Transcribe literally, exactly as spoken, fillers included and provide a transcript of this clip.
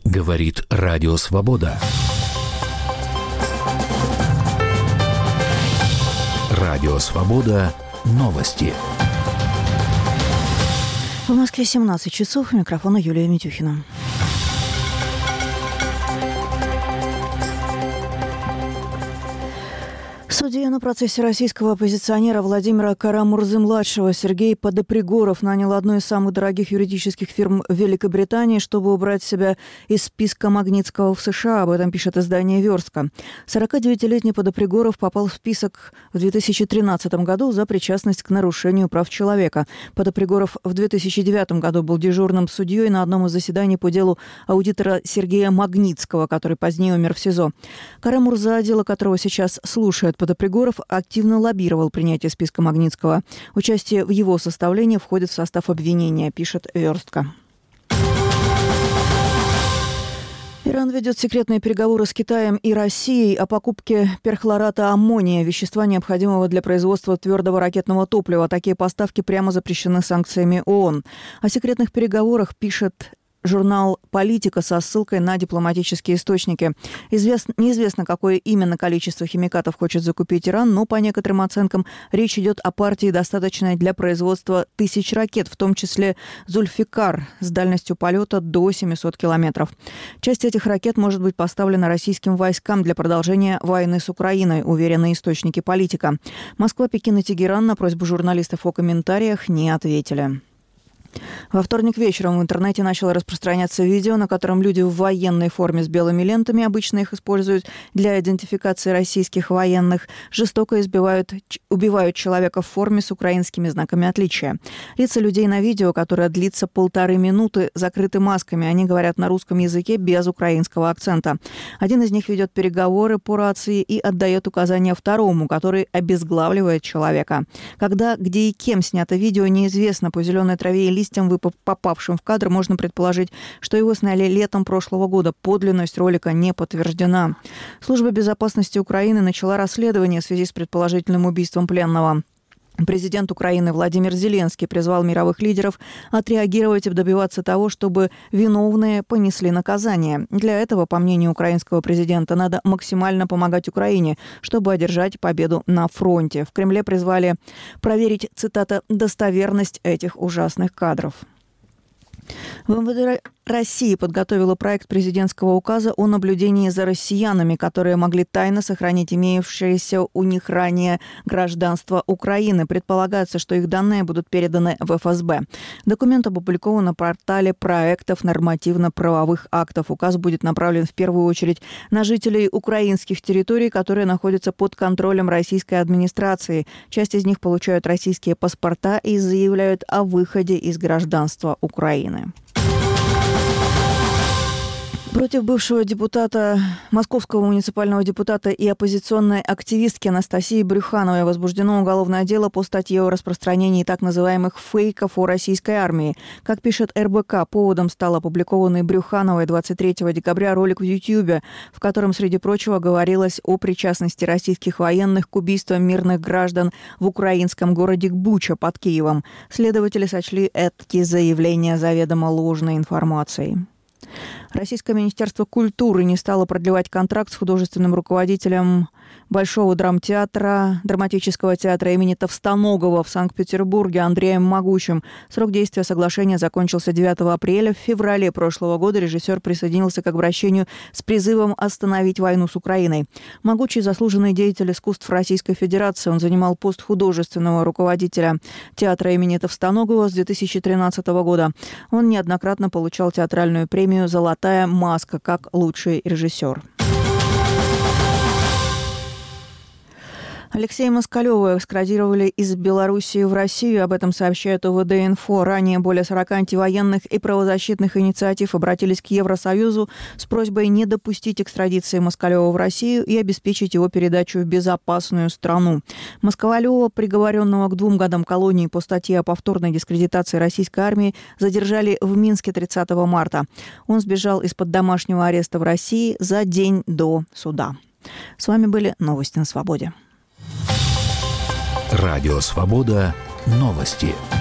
Говорит Радио Свобода. Радио Свобода. Новости. В Москве семнадцать часов. У микрофона Юлия Митюхина. Судья на процессе российского оппозиционера Владимира Кара-Мурзы-младшего Сергей Подопригоров нанял одну из самых дорогих юридических фирм в Великобритании, чтобы убрать себя из списка Магнитского в США. Об этом пишет издание «Верстка». сорокадевятилетний Подопригоров попал в список в две тысячи тринадцатом году за причастность к нарушению прав человека. Подопригоров в две тысячи девятом году был дежурным судьей на одном из заседаний по делу аудитора Сергея Магнитского, который позднее умер в СИЗО. Кара-Мурза, дело которого сейчас слушает Подопригоров, активно лоббировал принятие списка Магнитского. Участие в его составлении входит в состав обвинения, пишет «Верстка». Иран ведет секретные переговоры с Китаем и Россией о покупке перхлората аммония, вещества, необходимого для производства твердого ракетного топлива. Такие поставки прямо запрещены санкциями ООН. О секретных переговорах пишет журнал «Политика» со ссылкой на дипломатические источники. Известно, неизвестно, какое именно количество химикатов хочет закупить Иран, но по некоторым оценкам речь идет о партии, достаточной для производства тысяч ракет, в том числе «Зульфикар» с дальностью полета до семисот километров. Часть этих ракет может быть поставлена российским войскам для продолжения войны с Украиной, уверены источники «Политика». Москва, Пекин и Тегеран на просьбу журналистов о комментариях не ответили. Во вторник вечером в интернете начало распространяться видео, на котором люди в военной форме с белыми лентами, обычно их используют для идентификации российских военных, жестоко избивают, убивают человека в форме с украинскими знаками отличия. Лица людей на видео, которое длится полторы минуты, закрыты масками. Они говорят на русском языке без украинского акцента. Один из них ведет переговоры по рации и отдает указания второму, который обезглавливает человека. Когда, где и кем снято видео, неизвестно. По зеленой траве и листьям, попавшим в кадр, можно предположить, что его сняли летом прошлого года. Подлинность ролика не подтверждена. Служба безопасности Украины начала расследование в связи с предположительным убийством пленного. Президент Украины Владимир Зеленский призвал мировых лидеров отреагировать и добиваться того, чтобы виновные понесли наказание. Для этого, по мнению украинского президента, надо максимально помогать Украине, чтобы одержать победу на фронте. В Кремле призвали проверить, цитата, «достоверность этих ужасных кадров». ВМВД России подготовила проект президентского указа о наблюдении за россиянами, которые могли тайно сохранить имеющееся у них ранее гражданство Украины. Предполагается, что их данные будут переданы в эф эс бэ. Документ опубликован на портале проектов нормативно-правовых актов. Указ будет направлен в первую очередь на жителей украинских территорий, которые находятся под контролем российской администрации. Часть из них получают российские паспорта и заявляют о выходе из гражданства Украины. Против бывшего депутата, московского муниципального депутата и оппозиционной активистки Анастасии Брюхановой возбуждено уголовное дело по статье о распространении так называемых фейков о российской армии. Как пишет эр бэ ка, поводом стал опубликованный Брюхановой двадцать третьего декабря ролик в Ютьюбе, в котором, среди прочего, говорилось о причастности российских военных к убийствам мирных граждан в украинском городе Буча под Киевом. Следователи сочли эти заявления заведомо ложной информацией. Российское министерство культуры не стало продлевать контракт с художественным руководителем Большого драмтеатра, драматического театра имени Товстоногова в Санкт-Петербурге Андреем Могучим. Срок действия соглашения закончился девятого апреля. В феврале прошлого года режиссер присоединился к обращению с призывом остановить войну с Украиной. Могучий – заслуженный деятель искусств Российской Федерации. Он занимал пост художественного руководителя театра имени Товстоногова с две тысячи тринадцатого года. Он неоднократно получал театральную премию «Золотая маска» как лучший режиссер. Алексея Москалева экстрадировали из Белоруссии в Россию. Об этом сообщает о вэ дэ инфо. Ранее более сорока антивоенных и правозащитных инициатив обратились к Евросоюзу с просьбой не допустить экстрадиции Москалева в Россию и обеспечить его передачу в безопасную страну. Москалева, приговоренного к двум годам колонии по статье о повторной дискредитации российской армии, задержали в Минске тридцатого марта. Он сбежал из-под домашнего ареста в России за день до суда. С вами были новости на Свободе. Радио Свобода. Новости.